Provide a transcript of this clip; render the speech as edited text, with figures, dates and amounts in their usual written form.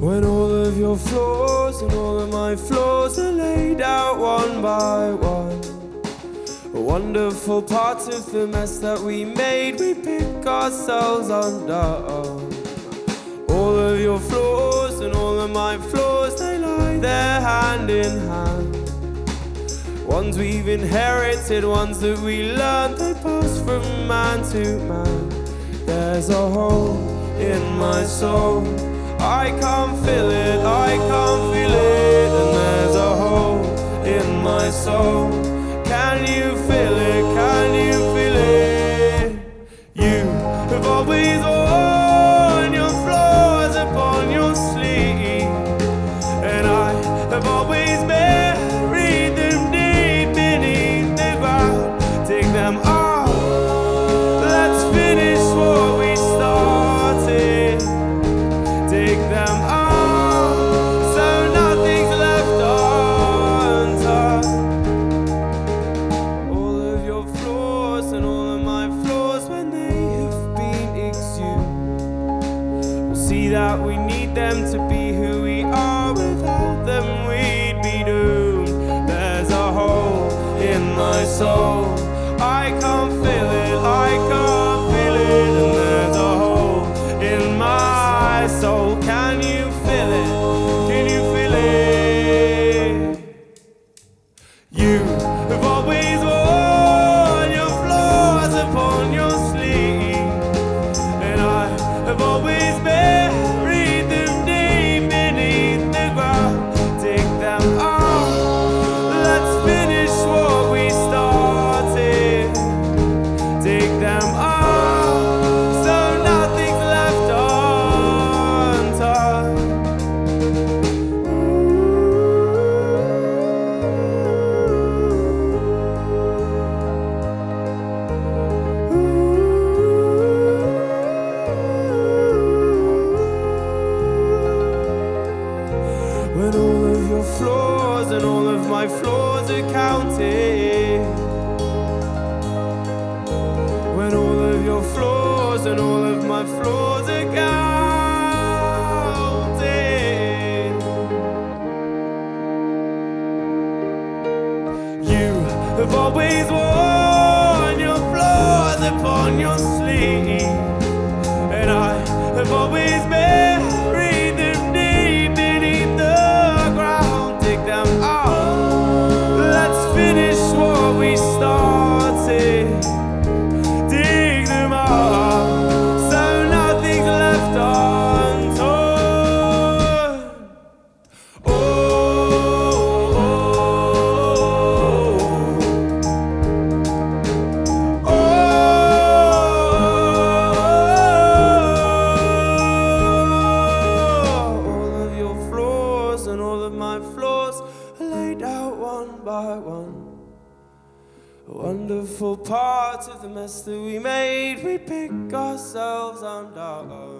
When all of your flaws and all of my flaws are laid out one by one, wonderful parts of the mess that we made, we pick ourselves undone. All of your flaws and all of my flaws, they lie there hand in hand. Ones we've inherited, ones that we learned, they pass from man to man. There's a hole in my soul, I can't feel it, I can't feel it. And there's a hole in my soul, can you feel it, can you feel it? You have always worn your flaws upon your sleeve, and I have always buried them deep beneath the ground. Take them off, let's finish what we started. Take them off, so nothing's left undone. All of your flaws and all of my flaws, when they have been exhumed, we'll see that we need them to be who we are. Without them we'd be doomed. There's a hole in my soul, I can't feel it, I can't feel it. And there's a hole in my soul, can you feel it, can you feel it? You have always worn your flaws upon your sleeve, and I have always buried them deep beneath the ground. Take them off, let's finish what we started. Take them off, so nothing's left undone. When all of your flaws and all of my flaws are counted, when all of your flaws and all of my flaws are counted, you have always worn your flaws upon your sleeve, and I have always buried them deep beneath the ground. Take them out, let's finish what we started. Dig them up, so nothing's left undone. Oh, oh, oh, all of your flaws and all of my flaws are laid out one by one. Wonderful parts of the mess that we made, we pick ourselves undone.